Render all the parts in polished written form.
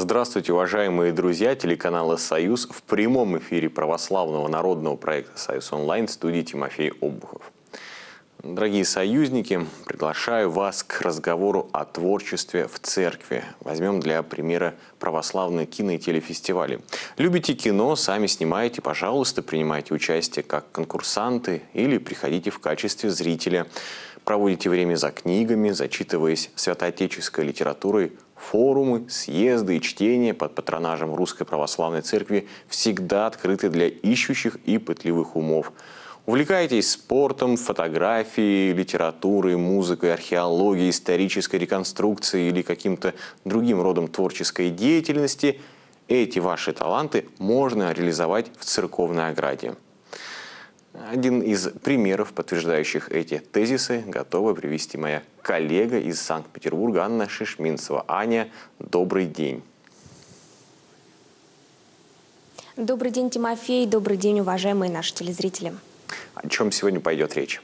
Здравствуйте, уважаемые друзья телеканала «Союз». В прямом эфире православного народного проекта «Союз онлайн» в студии Тимофей Обухов. Дорогие союзники, приглашаю вас к разговору о творчестве в церкви. Возьмем для примера православные кино- и телефестивали. Любите кино, сами снимаете, пожалуйста, принимайте участие как конкурсанты или приходите в качестве зрителя. Проводите время за книгами, зачитываясь святоотеческой литературой. Форумы, съезды и чтения под патронажем Русской Православной Церкви всегда открыты для ищущих и пытливых умов. Увлекайтесь спортом, фотографией, литературой, музыкой, археологией, исторической реконструкцией или каким-то другим родом творческой деятельности. Эти ваши таланты можно реализовать в церковной ограде. Один из примеров, подтверждающих эти тезисы, готова привести моя коллега из Санкт-Петербурга Анна Шишминцева. Аня, добрый день. Добрый день, Тимофей. Добрый день, уважаемые наши телезрители. О чем сегодня пойдет речь?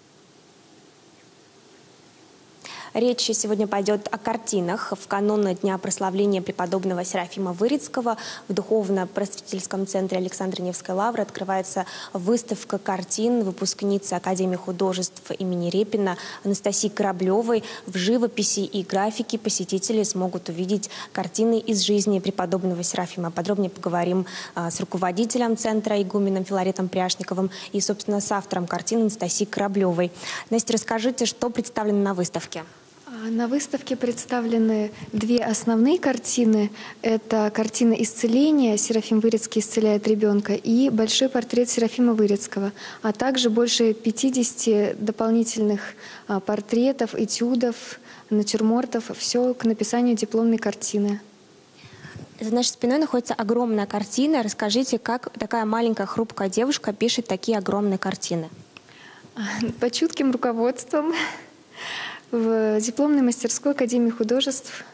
Речь сегодня пойдет о картинах. В канун Дня прославления преподобного Серафима Вырицкого в Духовно-просветительском центре Александра Невской лавры открывается выставка картин выпускницы Академии художеств имени Репина Анастасии Кораблевой. В живописи и графике посетители смогут увидеть картины из жизни преподобного Серафима. Подробнее поговорим с руководителем центра, игуменом Филаретом Пряшниковым и, собственно, с автором картин Анастасией Кораблевой. Настя, расскажите, что представлено на выставке? На выставке представлены две основные картины. Это картина исцеления «Серафим Вырицкий исцеляет ребенка» и большой портрет Серафима Вырицкого, а также больше 50 дополнительных портретов, этюдов, натюрмортов. Все к написанию дипломной картины. За нашей спиной находится огромная картина. Расскажите, как такая маленькая хрупкая девушка пишет такие огромные картины? Под чутким руководством в дипломной мастерской Академии художеств.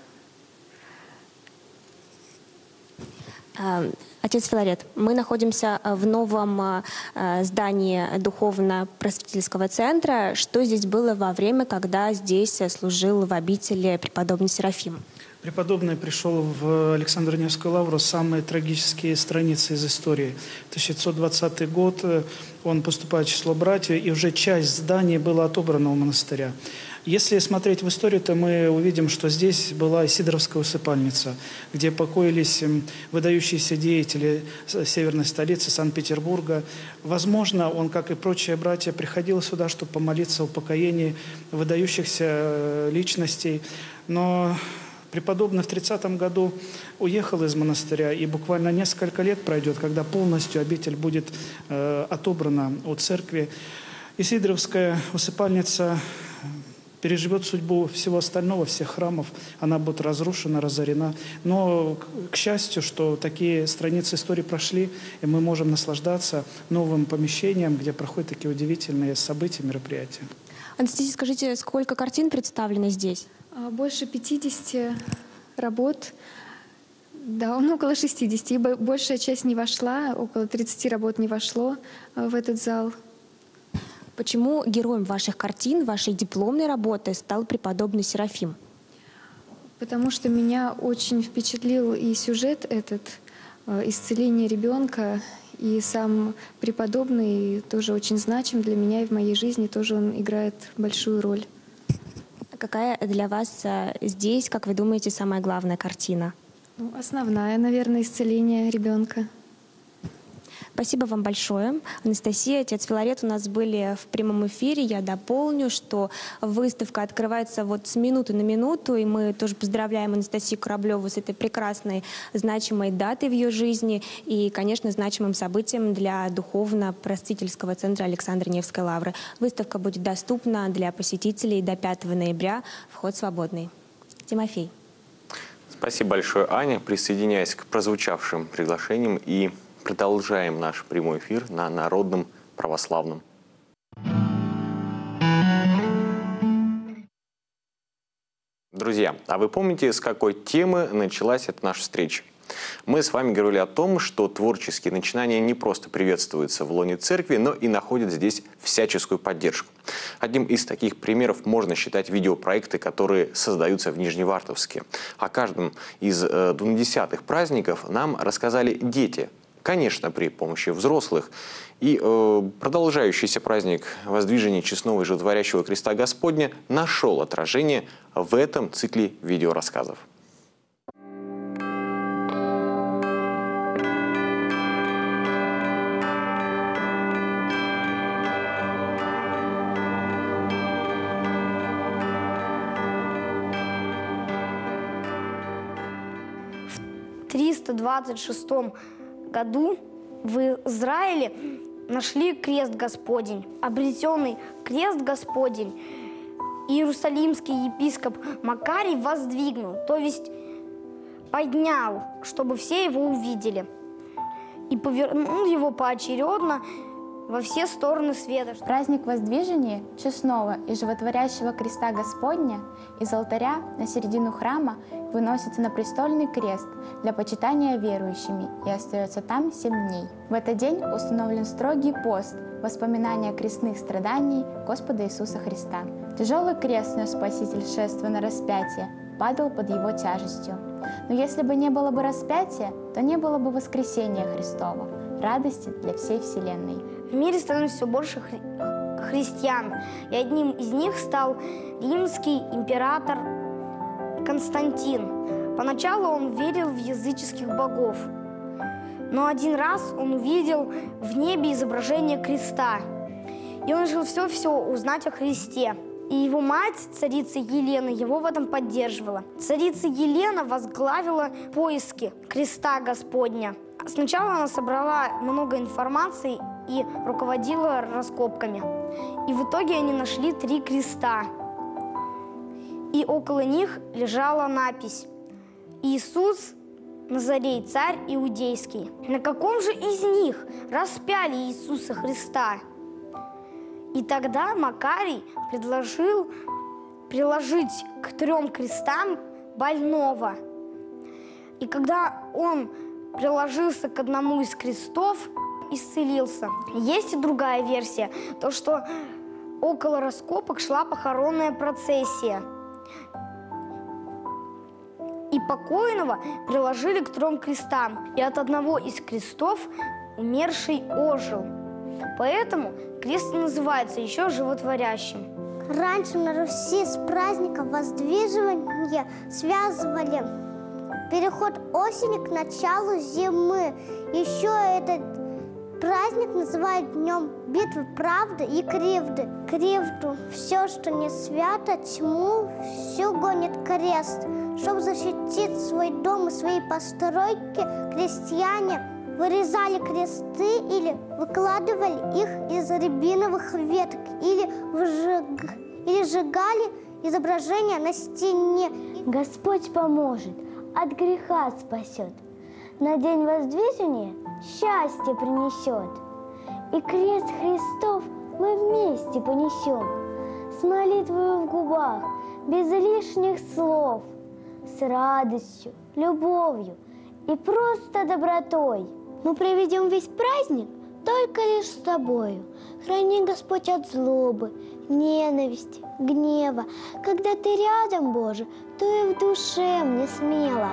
Отец Филарет, мы находимся в новом здании Духовно-просветительского центра. Что здесь было во время, когда здесь служил в обители преподобный Серафим? Преподобный пришел в Александро-Невскую лавру самые трагические страницы из истории. 1920 год, он поступает в число братьев, и уже часть здания была отобрана у монастыря. Если смотреть в историю, то мы увидим, что здесь была Сидоровская усыпальница, где покоились выдающиеся деятели северной столицы Санкт-Петербурга. Возможно, он, как и прочие братья, приходил сюда, чтобы помолиться о упокоении выдающихся личностей. Но преподобный в 30-м году уехал из монастыря, и буквально несколько лет пройдет, когда полностью обитель будет отобрана от церкви. И Сидоровская усыпальница переживет судьбу всего остального, всех храмов. Она будет разрушена, разорена. Но, к счастью, что такие страницы истории прошли, и мы можем наслаждаться новым помещением, где проходят такие удивительные события, мероприятия. Анастасия, скажите, сколько картин представлено здесь? Больше 50 работ, да, около 60. И большая часть не вошла, около 30 работ не вошло в этот зал. Почему героем ваших картин, вашей дипломной работы стал преподобный Серафим? Потому что меня очень впечатлил и сюжет этот, исцеление ребенка, и сам преподобный тоже очень значим для меня и в моей жизни, тоже он играет большую роль. Какая для вас здесь, как вы думаете, самая главная картина? Основная, наверное, исцеление ребенка. Спасибо вам большое. Анастасия, отец Филарет, у нас были в прямом эфире. Я дополню, что выставка открывается вот с минуты на минуту, и мы тоже поздравляем Анастасию Кораблеву с этой прекрасной, значимой датой в ее жизни и, конечно, значимым событием для Духовно-просветительского центра Александра Невской лавры. Выставка будет доступна для посетителей до 5 ноября. Вход свободный. Тимофей. Спасибо большое, Аня. Присоединяясь к прозвучавшим приглашениям и продолжаем наш прямой эфир на Народном православном. Друзья, а вы помните, с какой темы началась эта наша встреча? Мы с вами говорили о том, что творческие начинания не просто приветствуются в лоне церкви, но и находят здесь всяческую поддержку. Одним из таких примеров можно считать видеопроекты, которые создаются в Нижневартовске. О каждом из 20-х праздников нам рассказали дети, конечно, при помощи взрослых. И продолжающийся праздник Воздвижения Честного и Животворящего Креста Господня нашел отражение в этом цикле видеорассказов. В 326 году в Израиле нашли крест Господень. Обретенный крест Господень иерусалимский епископ Макарий воздвигнул, то есть поднял, чтобы все его увидели. И повернул его поочередно во все стороны света. Праздник Воздвижения Честного и Животворящего Креста Господня из алтаря на середину храма выносится на престольный крест для почитания верующими и остается там 7 дней. В этот день установлен строгий пост воспоминания крестных страданий Господа Иисуса Христа. Тяжелый крест нес Спаситель, шествуя на распятие, падал под его тяжестью. Но если бы не было бы распятия, то не было бы воскресения Христова, радости для всей вселенной. В мире становится все больше христиан, и одним из них стал римский император Константин. Поначалу он верил в языческих богов, но один раз он увидел в небе изображение креста, и он решил все узнать о Христе. И его мать, царица Елена, его в этом поддерживала. Царица Елена возглавила поиски креста Господня. Сначала она собрала много информации и руководила раскопками. И в итоге они нашли 3 креста. И около них лежала надпись: «Иисус Назарей, царь иудейский». На каком же из них распяли Иисуса Христа? И тогда Макарий предложил приложить к 3 крестам больного. И когда он приложился к одному из крестов, исцелился. Есть и другая версия, то что около раскопок шла похоронная процессия. И покойного приложили к 3 крестам, и от одного из крестов умерший ожил. Поэтому крест называется еще животворящим. Раньше на Руси с праздником Воздвижения связывали переход осени к началу зимы. Еще этот праздник называют днем битвы правды и кривды. Кривду – все, что не свято, тьму, всю гонит крест. Чтобы защитить свой дом и свои постройки, крестьяне вырезали кресты или выкладывали их из рябиновых веток, или сжигали изображение на стене. Господь поможет, от греха спасет, на день Воздвижения счастье принесет. И крест Христов мы вместе понесем, с молитвою в губах, без лишних слов, с радостью, любовью и просто добротой. Мы проведем весь праздник только лишь с тобою. Храни, Господь, от злобы, ненависти, гнева. Когда ты рядом, Боже, то и в душе мне смело.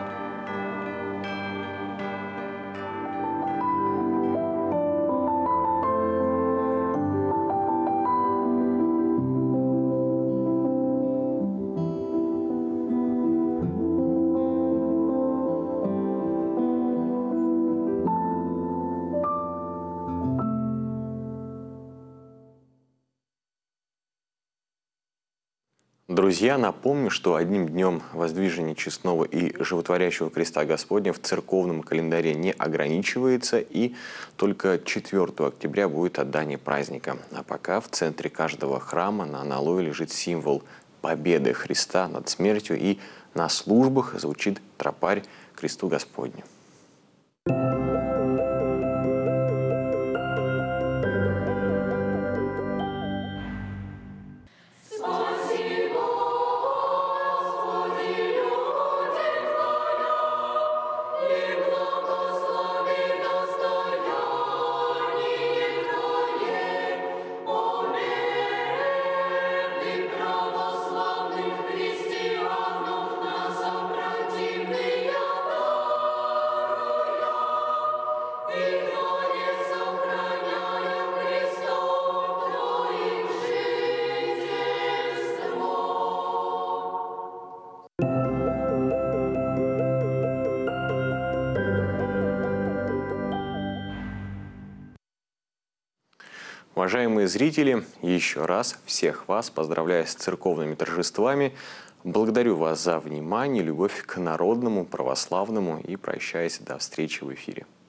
Друзья, напомню, что одним днем Воздвижения Честного и Животворящего Креста Господня в церковном календаре не ограничивается, и только 4 октября будет отдание праздника. А пока в центре каждого храма на аналое лежит символ победы Христа над смертью, и на службах звучит тропарь к Кресту Господню. Уважаемые зрители, еще раз всех вас поздравляю с церковными торжествами. Благодарю вас за внимание, любовь к народному, православному и прощаюсь до встречи в эфире.